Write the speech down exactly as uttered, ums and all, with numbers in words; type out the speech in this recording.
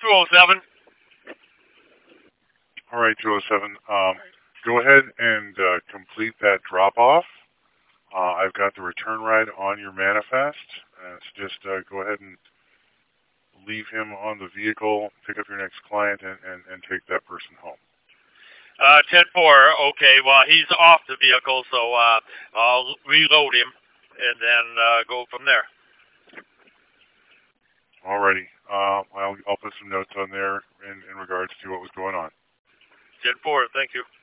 two oh seven. All right, two oh seven. Um, go ahead and uh, complete that drop-off. Uh, I've got the return ride on your manifest. Uh, so just uh, go ahead and leave him on the vehicle, pick up your next client, and, and, and take that person home. Uh, ten four. Okay, well, he's off the vehicle, so uh, I'll reload him and then uh, go from there. Alrighty. Uh, I'll, I'll put some notes on there in, in regards to what was going on. ten four, thank you.